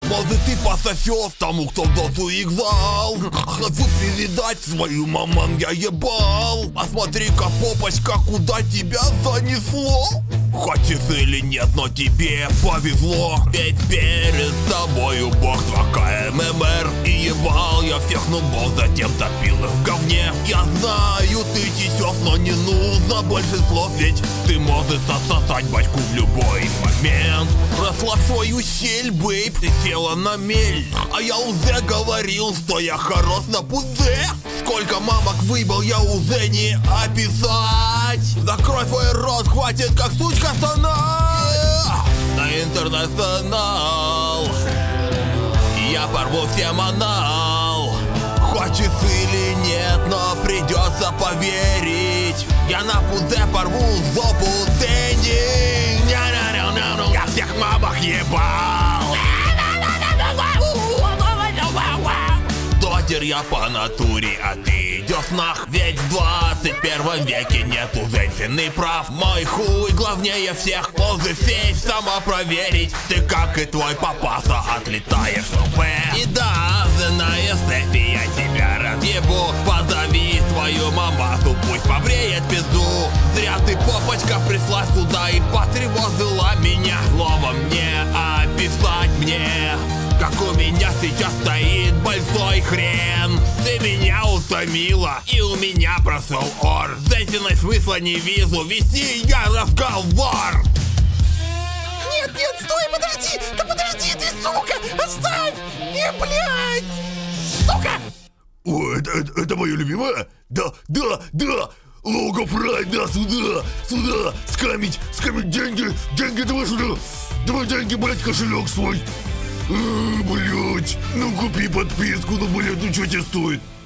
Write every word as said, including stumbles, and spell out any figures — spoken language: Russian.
Может, ты пососешь тому, кто в дозу их зал. Хочу передать свою маман я ебал. А смотри-ка, попочка, куда тебя занесло. Хочешь или нет, но тебе повезло. Ведь перед тобою бог два ка эм эм эр. И ебал я всех нубов, затем топил их в говне. Я знаю, ты течешь, но не нужно больше слов. Ведь ты можешь отсосать батьку в любой момент. Расслабь свою щель, бейб, ты села на мель. А я уже говорил, что я хорош на пузе. Сколько мамок выебал, я уже не описать. Закрой свой рот, хватит как сучка стонать. На интернационал я порву всем анал. Хочешь или нет, но придется поверить. Я на пузе порву зопу Дэнди. Я всех мамок ебал. Дотер я по натуре, а ты идешь нах. Ведь в двадцать первом веке нету женщины прав. Мой хуй главнее всех, можешь сесть, самопроверить. Ты, как и твой папаша, отлетаешь в П. И да, зная Стефи, я тебя разъебу. Позови свою мамасу, пусть побреет пизду. Зря ты, попочка, пришла сюда и потревожила меня. Словом не описать мне, как у меня сейчас стоит большой хрен. Ты меня утомила, и у меня прошел ор. С женщиной смысла не вижу, вести я разговор. Нет, нет, стой, подожди! Да подожди ты, сука! Оставь! Не, блядь! Сука! О, это, это, это мое любимое? Да, да, да! Лого Прайд, да, сюда! Сюда! Скамить! Скамить деньги! Деньги давай сюда! Давай деньги, блядь, кошелек свой! Блять, ну купи подписку, ну блять, ну что тебе стоит?